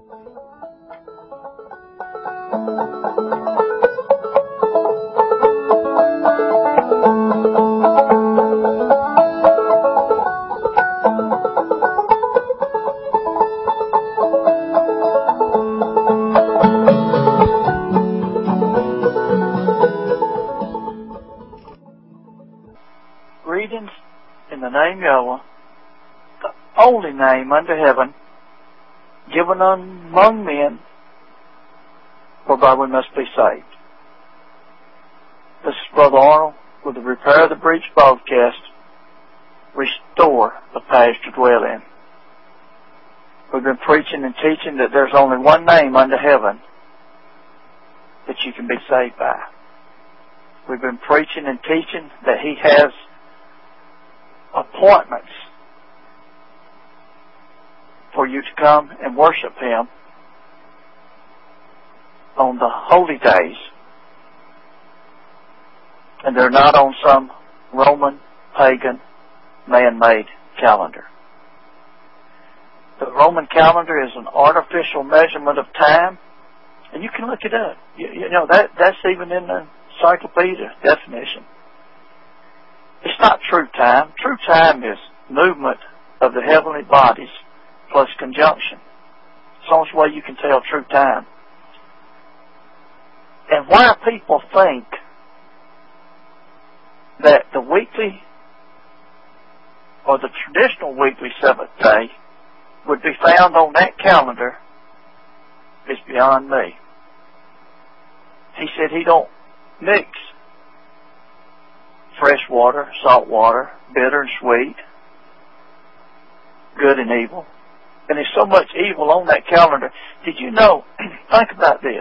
Greetings in the name Yahweh, the only name under heaven, given among men, whereby we must be saved. This is Brother Arnold with the Repair of the Breach broadcast, Restore the Past to Dwell in. We've been preaching and teaching that there's only one name under heaven that you can be saved by. We've been preaching and teaching that He has appointments for you to come and worship Him on the holy days. And they're not on some Roman, pagan, man-made calendar. The Roman calendar is an artificial measurement of time, and you can look it up. You know, that's even in the encyclopedia definition. It's not true time. True time is movement of the heavenly bodies plus conjunction. It's the only way you can tell true time. And why people think that the weekly or the traditional weekly seventh day would be found on that calendar is beyond me. He said He don't mix fresh water, salt water, bitter and sweet, good and evil. And there's so much evil on that calendar. Did you know, think about this.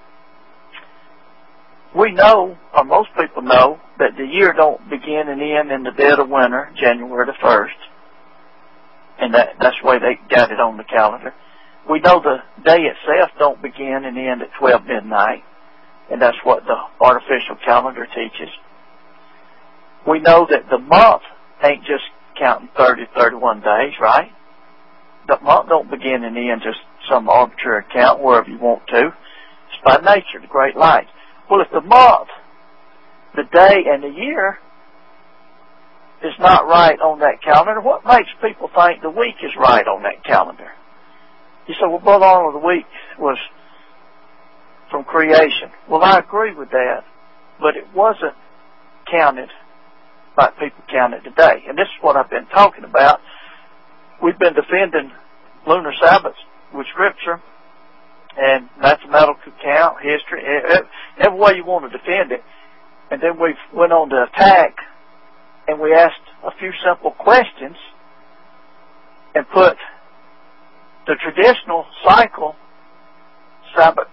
We know, or most people know, that the year don't begin and end in the dead of winter, January the 1st. And that's the way they got it on the calendar. We know the day itself don't begin and end at 12 midnight. And that's what the artificial calendar teaches. We know that the month ain't just counting 30, 31 days, right? The month don't begin and end just some arbitrary count wherever you want to. It's by nature, the great light. Well, if the month, the day, and the year is not right on that calendar, what makes people think the week is right on that calendar? You say, well, Brother Arnold, the week was from creation. Well, I agree with that, but it wasn't counted like people count it today. And this is what I've been talking about. We've been defending lunar Sabbaths with Scripture and mathematical count, history, every way you want to defend it. And then we went on to attack, and we asked a few simple questions and put the traditional cycle Sabbath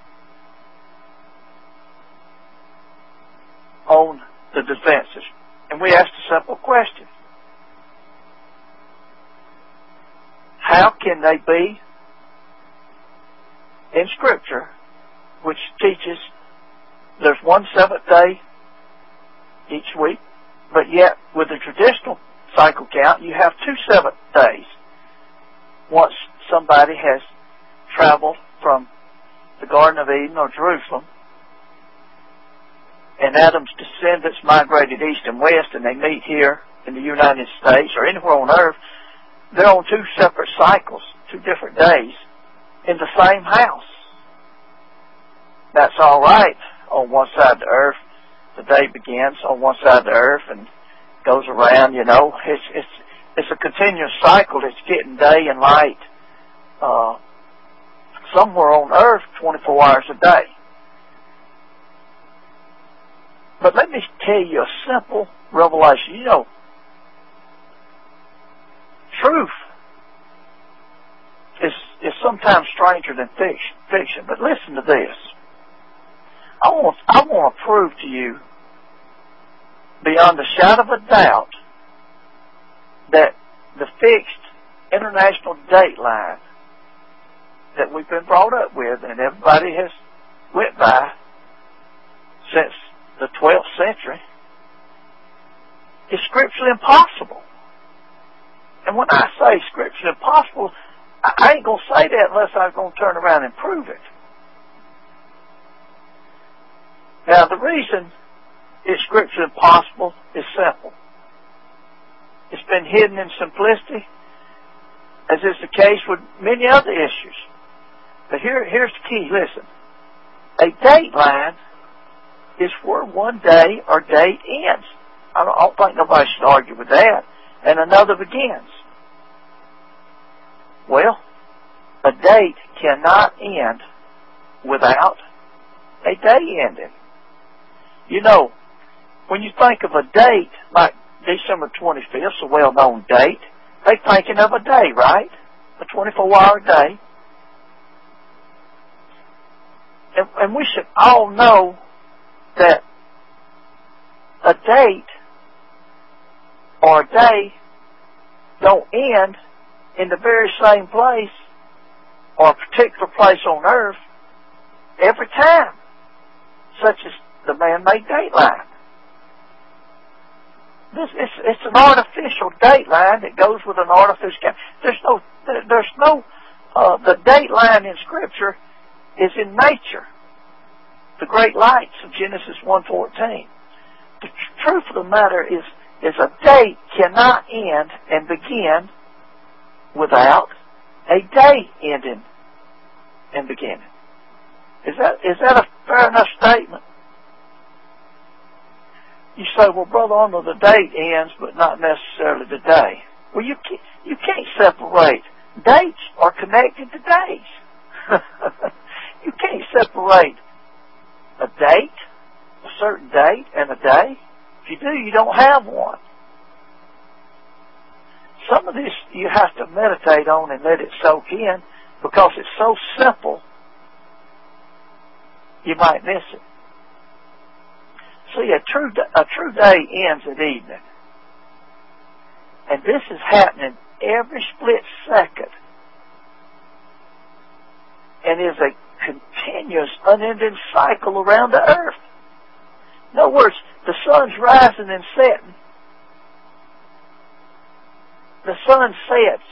on the defenses. And we asked a simple question. How can they be in Scripture, which teaches there's one seventh day each week, but yet with the traditional cycle count, you have 2 seventh days once somebody has traveled from the Garden of Eden or Jerusalem, and Adam's descendants migrated east and west, and they meet here in the United States or anywhere on earth. They're on 2 separate cycles, 2 different days, in the same house. That's all right on one side of the earth. The day begins on one side of the earth and goes around, you know. It's a continuous cycle. It's getting day and light somewhere on earth 24 hours a day. But let me tell you a simple revelation. You know, truth is sometimes stranger than fiction. But listen to this. I want to prove to you beyond a shadow of a doubt that the fixed international date line that we've been brought up with and everybody has went by since the 12th century is scripturally impossible. And when I say scripturally impossible, I ain't going to say that unless I'm going to turn around and prove it. Now, the reason is Scripture impossible is simple. It's been hidden in simplicity, as is the case with many other issues. But here's the key. Listen. A date line is where one day or date ends. I don't think nobody should argue with that. And another begins. Well, a date cannot end without a day ending. You know, when you think of a date, like December 25th, a well-known date, they're thinking of a day, right? A 24-hour day. And we should all know that a date or a day don't end in the very same place or a particular place on earth every time, such as the man-made date line. It's an artificial date line that goes with an artificial calendar. There's no the date line in Scripture is in nature. The great lights of Genesis 1:14. The truth of the matter is a date cannot end and begin without a day ending and beginning. Is that a fair enough statement? You say, well, Brother Arnold, the date ends, but not necessarily the day. Well, you can't separate. Dates are connected to days. You can't separate a date, a certain date, and a day. If you do, you don't have one. Some of this you have to meditate on and let it soak in, because it's so simple, you might miss it. See, a true day ends at evening. And this is happening every split second. And is a continuous, unending cycle around the earth. In other words, the sun's rising and setting. The sun sets.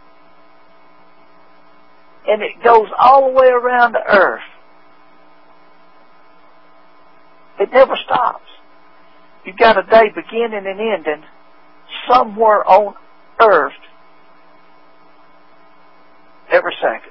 And it goes all the way around the earth. It never stops. You've got a day beginning and ending somewhere on earth every second.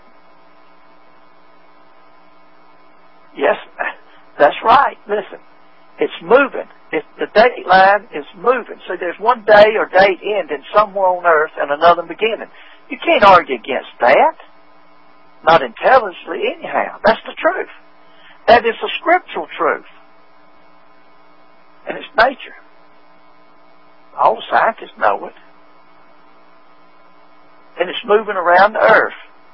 Yes, that's right. Listen, it's moving. The date line is moving. So there's one day or date ending somewhere on earth and another beginning. You can't argue against that. Not intelligently anyhow. That's the truth. That is a scriptural truth. And it's nature. All the scientists know it. And it's moving around the earth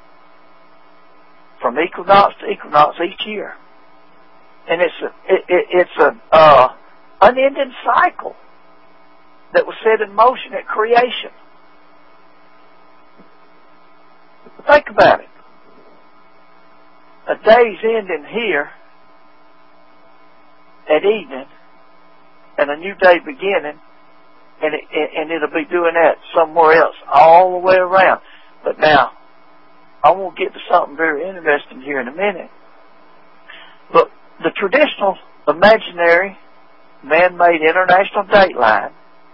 from equinox to equinox each year. And it's an unending cycle that was set in motion at creation. Think about it. A day's ending here at evening, and a new day beginning, and it'll be doing that somewhere else, all the way around. But now, I want to get to something very interesting here in a minute. But the traditional, imaginary, man-made international date line,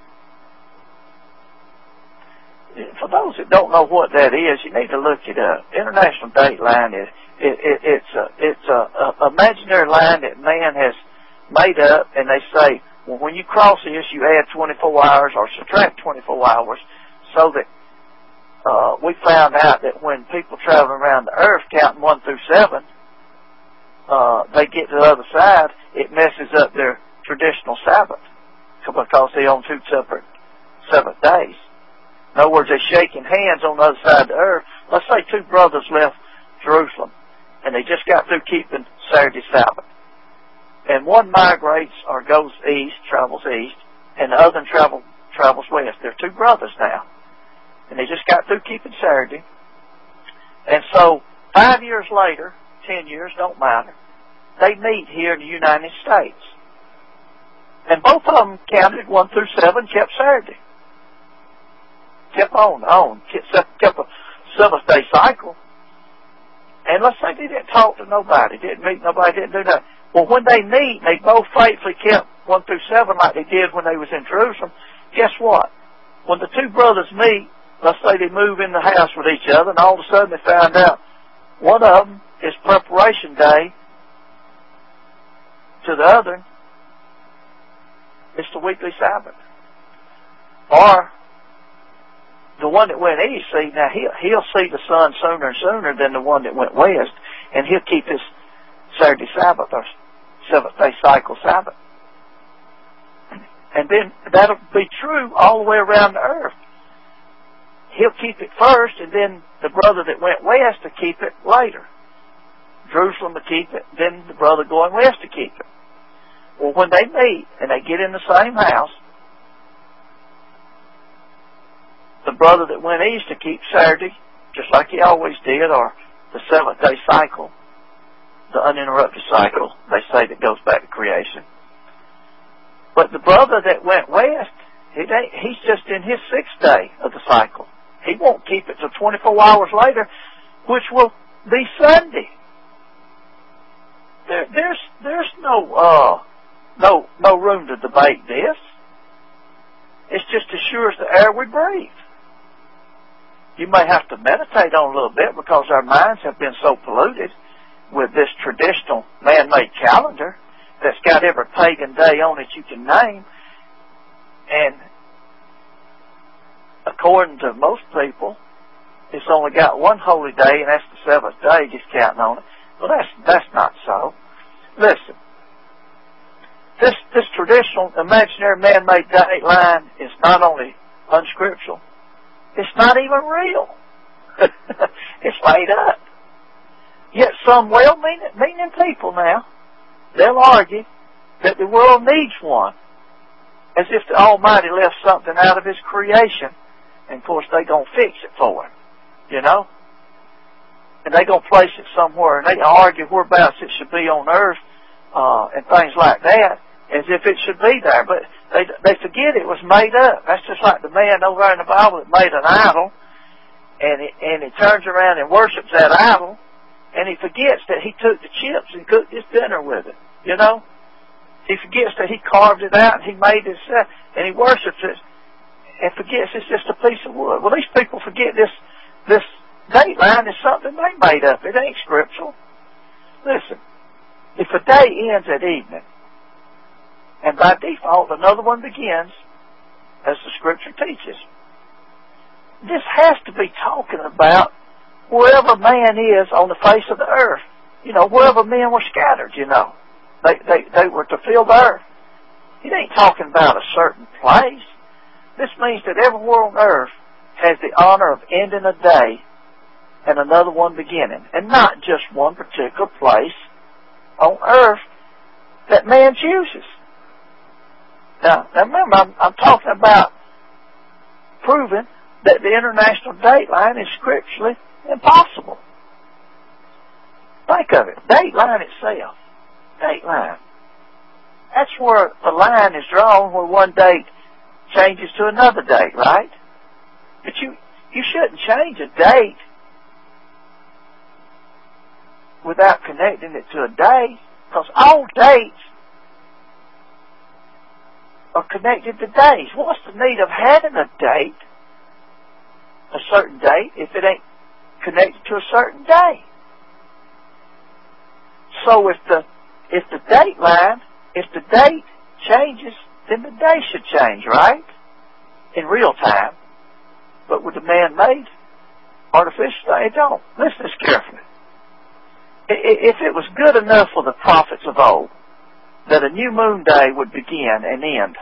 for those that don't know what that is, you need to look it up. International date line is it's a imaginary line that man has made up, and they say, well, when you cross this, you add 24 hours or subtract 24 hours, so that we found out that when people travel around the earth counting 1 through 7, they get to the other side, it messes up their traditional Sabbath, because they own two separate Sabbath days. In other words, they're shaking hands on the other side of the earth. Let's say two brothers left Jerusalem, and they just got through keeping Saturday Sabbath. And one migrates or goes east, travels east, and the other travels west. They're two brothers now. And they just got through keeping Saturday. And so 5 years later, 10 years, don't matter, they meet here in the United States. And both of them counted 1 through 7, kept Saturday. Kept on, kept 7th-day cycle, and let's say they didn't talk to nobody, didn't meet nobody, didn't do nothing. Well, when they meet, they both faithfully kept 1 through 7 like they did when they was in Jerusalem. Guess what? When the two brothers meet, let's say they move in the house with each other, and all of a sudden they found out one of them is preparation day to the other. It's the weekly Sabbath. Or the one that went east, see, now he'll see the sun sooner and sooner than the one that went west, and he'll keep his Saturday Sabbath or 7th-day cycle Sabbath. And then that'll be true all the way around the earth. He'll keep it first, and then the brother that went west to keep it later. Jerusalem to keep it, then the brother going west to keep it. Well, when they meet and they get in the same house, the brother that went east to keep Saturday, just like he always did, or the 7th-day cycle, the uninterrupted cycle, they say, that goes back to creation. But the brother that went west, he's just in his 6th day of the cycle. He won't keep it till 24 hours later, which will be Sunday. There's no room to debate this. It's just as sure as the air we breathe. You may have to meditate on it a little bit because our minds have been so polluted with this traditional man-made calendar that's got every pagan day on it you can name. And according to most people, it's only got one holy day, and that's the 7th day, just counting on it. Well, that's not so. Listen, this traditional imaginary man-made date line is not only unscriptural, it's not even real. It's made up. Yet some well-meaning people now, they'll argue that the world needs one, as if the Almighty left something out of His creation, and of course they gonna fix it for Him, you know? And they gonna place it somewhere, and they argue whereabouts it should be on earth, and things like that, as if it should be there. But they forget it was made up. That's just like the man over there in the Bible that made an idol, and he turns around and worships that idol, and he forgets that he took the chips and cooked his dinner with it, you know? He forgets that he carved it out and he made it, and he worships it, and forgets it's just a piece of wood. Well, these people forget this date line is something they made up. It ain't scriptural. Listen, if a day ends at evening, and by default another one begins, as the scripture teaches, this has to be talking about wherever man is on the face of the earth. You know, wherever men were scattered, you know. They were to fill the earth. It ain't talking about a certain place. This means that everywhere on earth has the honor of ending a day and another one beginning, and not just one particular place on earth that man chooses. Now remember, I'm talking about proving that the international date line is scripturally impossible. Think of it. Date line itself. Date line. That's where the line is drawn where one date changes to another date, right? But you shouldn't change a date without connecting it to a day, because all dates are connected to days. What's the need of having a date, a certain date, if it ain't connected to a certain day? So if the date line, if the date changes, then the day should change, right? In real time. But with the man-made artificial thing, it don't. Listen to this carefully. If it was good enough for the prophets of old that a new moon day would begin and end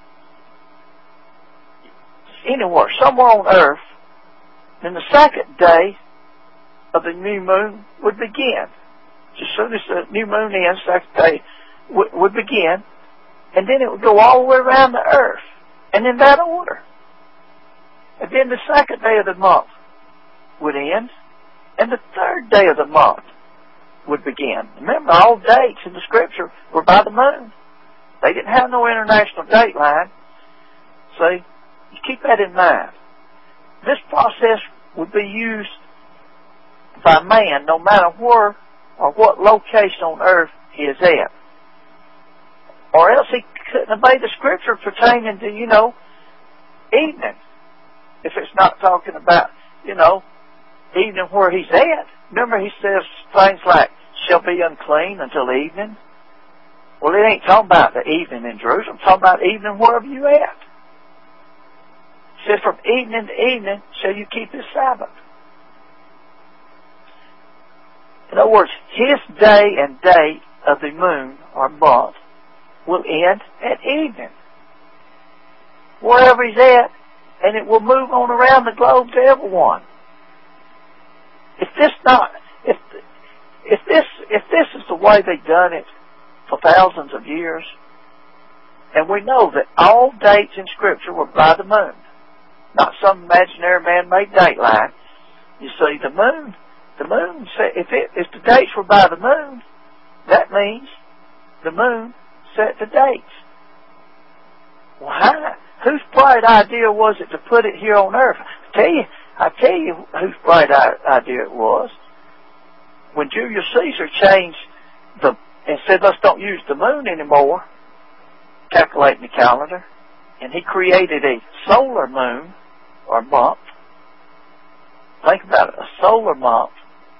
anywhere, somewhere on earth, then the second day of the new moon would begin. As soon as the new moon ends, the second day would begin, and then it would go all the way around the earth, and in that order. And then the second day of the month would end, and the third day of the month would begin. Remember, all dates in the scripture were by the moon. They didn't have no international date line. See, you keep that in mind. This process would be used by man, no matter where or what location on earth he is at. Or else he couldn't obey the scripture pertaining to, evening. If it's not talking about, evening where he's at. Remember he says things like, shall be unclean until evening. Well, it ain't talking about the evening in Jerusalem. It's talking about evening wherever you at. It says from evening to evening shall you keep his Sabbath. In other words, his day and date of the moon or month will end at evening. Wherever he's at, and it will move on around the globe to everyone. If this is the way they've done it for thousands of years, and we know that all dates in Scripture were by the moon, not some imaginary man-made date line. You see, the moon, if the dates were by the moon, that means the moon set the dates. Why? Whose bright idea was it to put it here on earth? I tell you whose bright idea it was. When Julius Caesar changed and said, let's don't use the moon anymore, calculating the calendar, and he created a solar moon or month. Think about it, a solar month.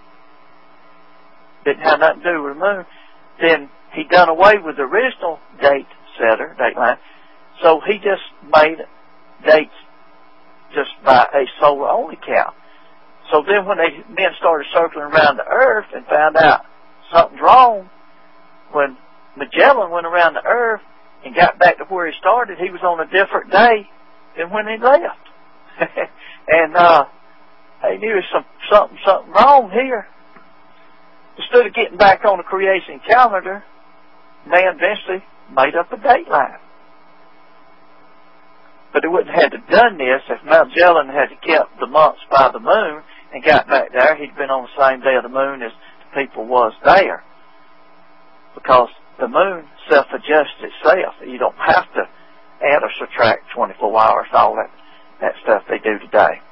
Didn't have nothing to do with the moon. Then he done away with the original date line. So he just made dates just by a solar only count. So then when men started circling around the earth and found out something's wrong, when Magellan went around the earth and got back to where he started, he was on a different day than when he left. And they knew something wrong here. Instead of getting back on the creation calendar, man eventually made up a date line. But they wouldn't have had to done this if Magellan had kept the months by the moon and got back there. He'd been on the same day of the moon as the people was there. Because the moon self-adjusts itself. You don't have to add or subtract 24 hours and all that stuff they do today.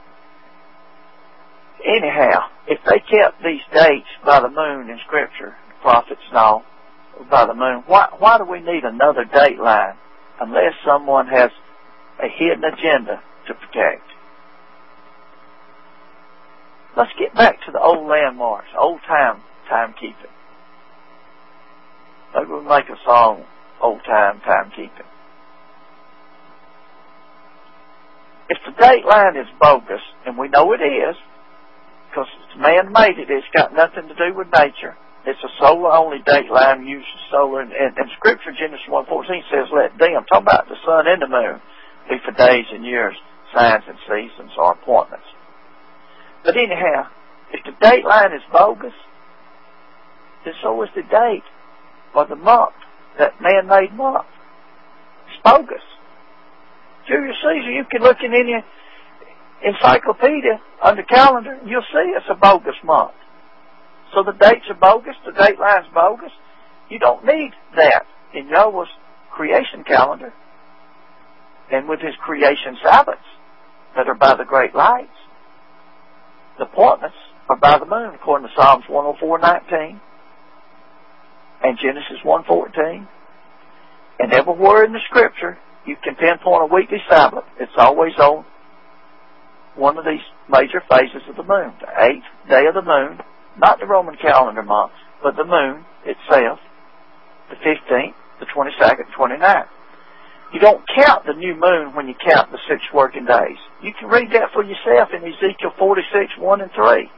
Anyhow, if they kept these dates by the moon in Scripture, the prophets and all, by the moon, why do we need another date line unless someone has a hidden agenda to protect? Let's get back to the old landmarks, old timekeeping. Maybe we'll make a song, old timekeeping. If the date line is bogus, and we know it is, because man made it, it's got nothing to do with nature. It's a solar-only date line, uses solar, and Scripture, Genesis 1:14 says, let them, talking about the sun and the moon, be for days and years, signs and seasons or appointments. But anyhow, if the date line is bogus, then so is the date or the month, that man-made month. It's bogus. Julius Caesar, you can look in any encyclopedia under calendar, and you'll see it's a bogus month. So the dates are bogus, the date line's bogus. You don't need that in Yahweh's creation calendar and with his creation Sabbaths that are by the great lights. The appointments are by the moon, according to Psalms 104:19 and Genesis 1:14. And everywhere in the Scripture, you can pinpoint a weekly Sabbath. It's always on one of these major phases of the moon. The 8th day of the moon, not the Roman calendar month, but the moon itself, the 15th, the 22nd, 29th. You don't count the new moon when you count the 6 working days. You can read that for yourself in Ezekiel 46:1 and 3.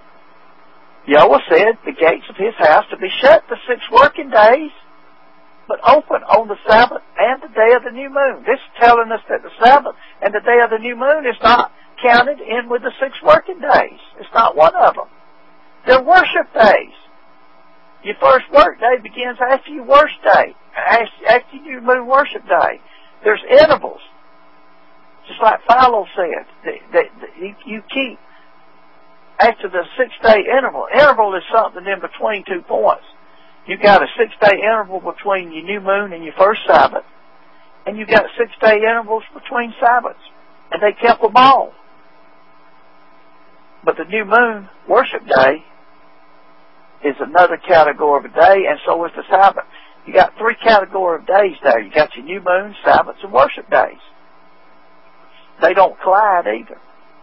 Yahweh said the gates of his house to be shut the 6 working days, but open on the Sabbath and the day of the new moon. This is telling us that the Sabbath and the day of the new moon is not counted in with the 6 working days. It's not one of them. They're worship days. Your first work day begins after your worship day, after your new moon worship day. There's intervals. Just like Philo said, that you keep after the 6-day interval. Interval is something in between 2 points. You got a 6-day interval between your new moon and your first Sabbath, and you got 6-day intervals between Sabbaths, and they kept them all. But the new moon worship day is another category of a day, and so is the Sabbath. You got 3 categories of days there. You got your new moon, Sabbaths, and worship days. They don't collide either.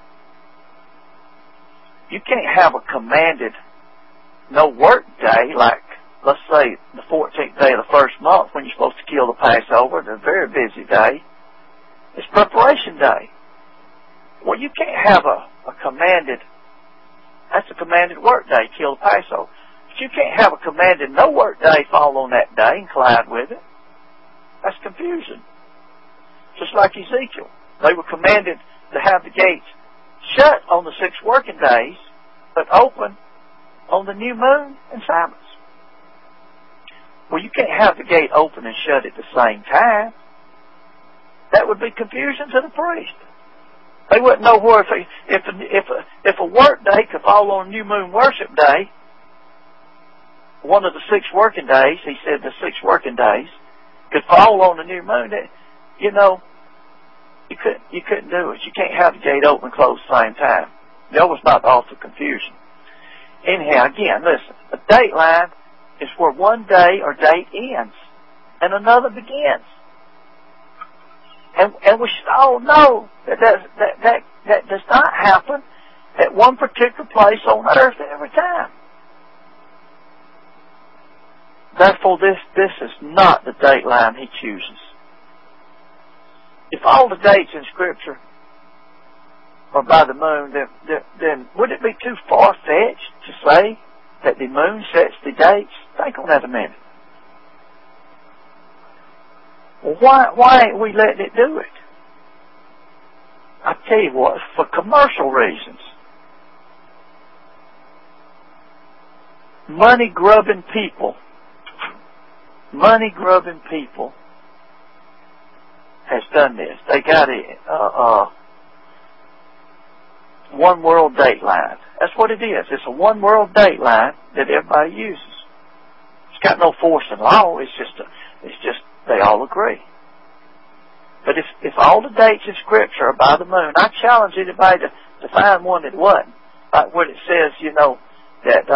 You can't have a commanded no work day, like, let's say, the 14th day of the first month when you're supposed to kill the Passover. It's a very busy day. It's preparation day. Well, you can't have a commanded, that's a commanded work day, kill the Passover. But you can't have a commanded no work day fall on that day and collide with it. That's confusion. Just like Ezekiel. They were commanded to have the gates shut on the 6 working days, but open on the new moon and Sabbaths. Well, you can't have the gate open and shut at the same time. That would be confusion to the priest. They wouldn't know where if a work day could fall on new moon worship day, one of the 6 working days, he said the 6 working days, could fall on the new moon. You know, you couldn't do it. You can't have the gate open and close at the same time. That was not also confusion. Anyhow, again, listen, a date line is where one day or date ends and another begins. And we should all know that does not happen at one particular place on earth every time. Therefore, this is not the date line he chooses. If all the dates in Scripture are by the moon, then would it be too far-fetched to say that the moon sets the dates? Think on that a minute. Well, why ain't we letting it do it? I tell you what, for commercial reasons. Money-grubbing people has done this. They got a one world date line. That's what it is. It's a one world date line that everybody uses. It's got no force in law. It's just they all agree. But if all the dates in Scripture are by the moon, I challenge anybody to find one that wasn't. Like what it says, you know, that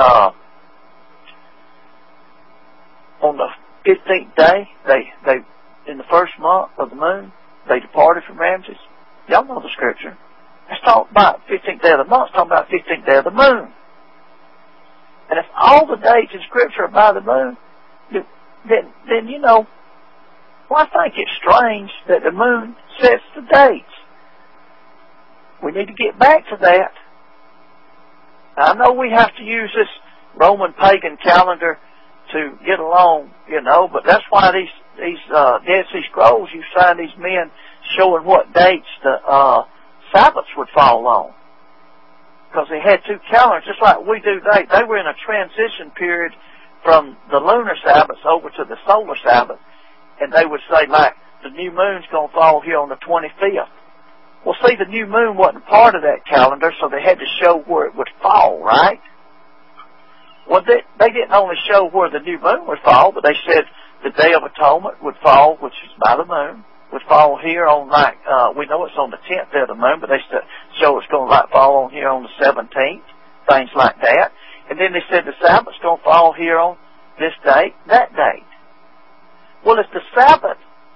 on the 15th day, they in the first month of the moon, they departed from Ramses. Y'all know the Scripture. It's talking about 15th day of the month. It's talking about 15th day of the moon. And if all the dates in Scripture are by the moon, then you know, well, I think it's strange that the moon sets the dates. We need to get back to that. Now, I know we have to use this Roman pagan calendar to get along, you know, but that's why these Dead Sea Scrolls, you find these men showing what dates the Sabbaths would fall on. Because they had 2 calendars, just like we do today. They were in a transition period from the lunar Sabbaths over to the solar Sabbath. And they would say, like, the new moon's going to fall here on the 25th. Well, see, the new moon wasn't part of that calendar, so they had to show where it would fall, right? Well, they didn't only show where the new moon would fall, but they said the Day of Atonement would fall, which is by the moon, would fall here on, like, we know it's on the 10th day of the moon, but they show it's going to, like, fall on here on the 17th, things like that. And then they said the Sabbath's going to fall here on this date, that date. Well, if the Sabbath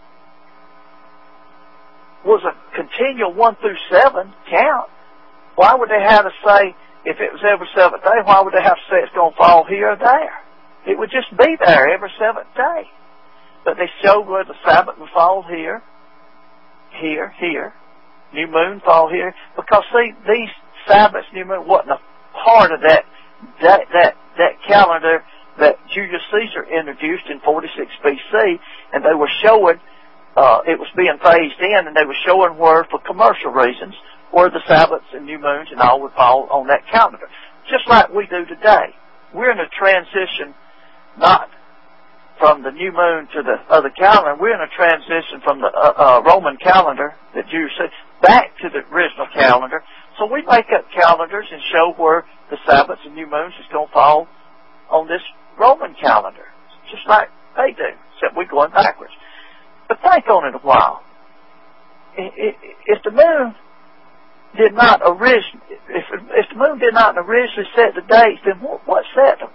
was a continual 1 through 7 count, why would they have to say, if it was every 7th day, why would they have to say it's going to fall here or there? It would just be there every 7th day. But they showed where the Sabbath would fall here, here, here. New moon fall here. Because, see, these Sabbaths, new moon, wasn't a part of that calendar that Julius Caesar introduced in 46 BC, and they were showing, it was being phased in, and they were showing where, for commercial reasons, where the Sabbaths and new moons and all would fall on that calendar. Just like we do today. We're in a transition, not from the new moon to the other calendar. We're in a transition from the Roman calendar, that Jews said, back to the original calendar. So we make up calendars and show where the Sabbaths and new moons is going to fall on this Roman calendar, just like they do, except we're going backwards. But think on it a while. If the moon did not originally, if the moon did not originally set the dates, then what set them?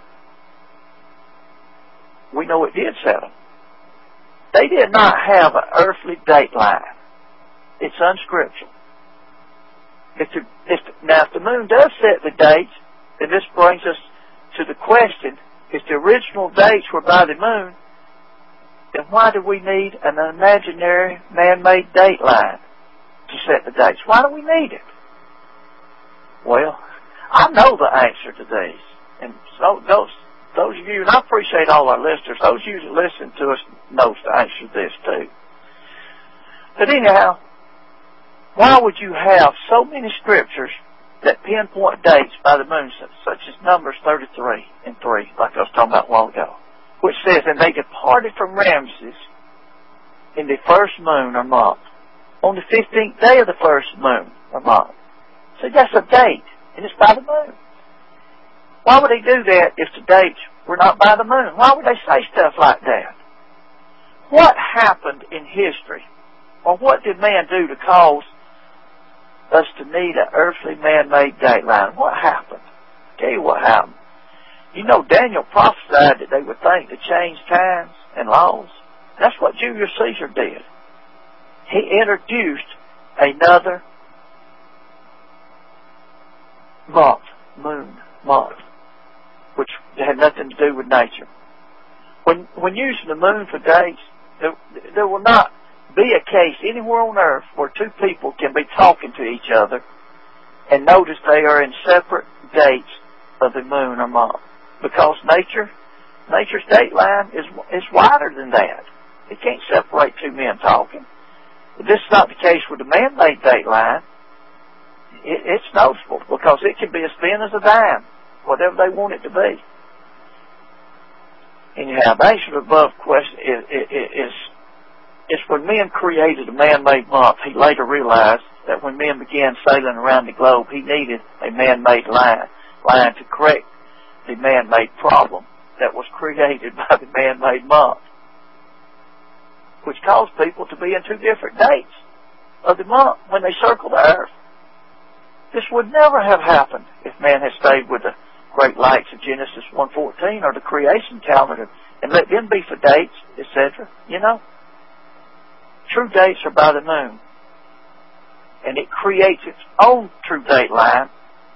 We know it did set them. They did not have an earthly date line. It's unscriptural. If the moon does set the dates, then this brings us to the question, if the original dates were by the moon, then why do we need an imaginary man-made date line to set the dates? Why do we need it? Well, I know the answer to these. And so those of you, and I appreciate all our listeners, those of you that listen to us knows the answer to this too. But anyhow, why would you have so many scriptures that pinpoint dates by the moon, such as Numbers 33 and 3, like I was talking about a while ago, which says, and they departed from Ramses in the first moon or month, on the 15th day of the first moon or month. So that's a date, and it's by the moon. Why would they do that if the dates were not by the moon? Why would they say stuff like that? What happened in history, or what did man do to cause us to need an earthly man-made date line? What happened? I'll tell you what happened. You know, Daniel prophesied that they would think to change times and laws. That's what Julius Caesar did. He introduced another moon month, which had nothing to do with nature. When using the moon for dates, there will not be a case anywhere on earth where two people can be talking to each other and notice they are in separate dates of the moon or month. Because nature's date line is wider than that. It can't separate two men talking. But this is not the case with the man-made date line. It's noticeable because it can be as thin as a dime, whatever they want it to be. Anyhow, the answer to the above question is when men created a man-made month, he later realized that when men began sailing around the globe, he needed a man-made line to correct the man-made problem that was created by the man-made month, which caused people to be in two different dates of the month when they circled the earth. This would never have happened if man had stayed with the great lights of Genesis 1:14 or the creation calendar and let them be for dates, etc. You know, true dates are by the moon, and it creates its own true date line.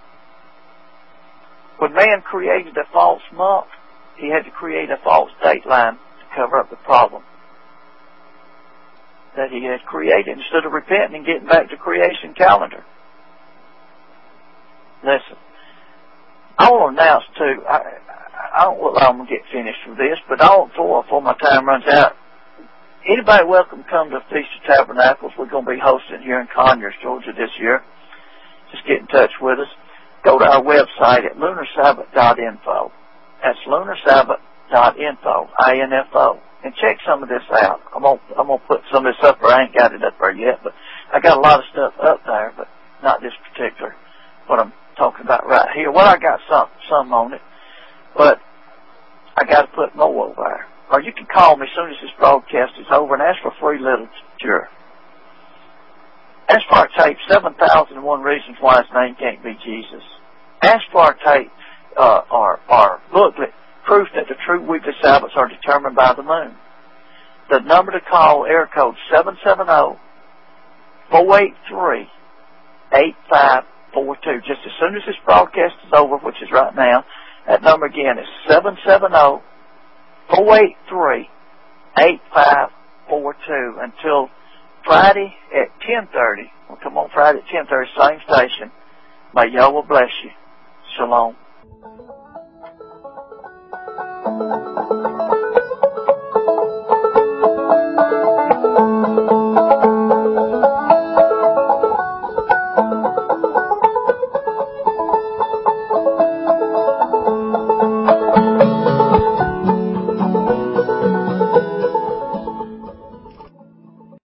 When man created a false month, he had to create a false date line to cover up the problem that he had created instead of repenting and getting back to creation calendar. Listen, I want to announce too, I don't look like I'm going to get finished with this, but I want before my time runs out, anybody welcome to come to Feast of Tabernacles. We're going to be hosting here in Conyers, Georgia this year. Just get in touch with us. Go to our website at lunarsabbath.info. That's lunarsabbath.info, I-N-F-O. And check some of this out. I'm gonna put some of this up there. I ain't got it up there yet, but I got a lot of stuff up there, but not this particular, what I'm talking about right here. Well, I got some on it, but I got to put more over there. Or you can call me as soon as this broadcast is over and ask for free literature. Ask for our tape, 7,001 Reasons Why His Name Can't Be Jesus. Ask for our tape, our booklet, Proof That the True Weekly Sabbaths Are Determined by the Moon. The number to call, area code 770-483-8542. Just as soon as this broadcast is over, which is right now, that number again is 770-483-8542 until Friday at 10:30. We'll come on Friday at 10:30, same station. May Yahweh bless you. Shalom.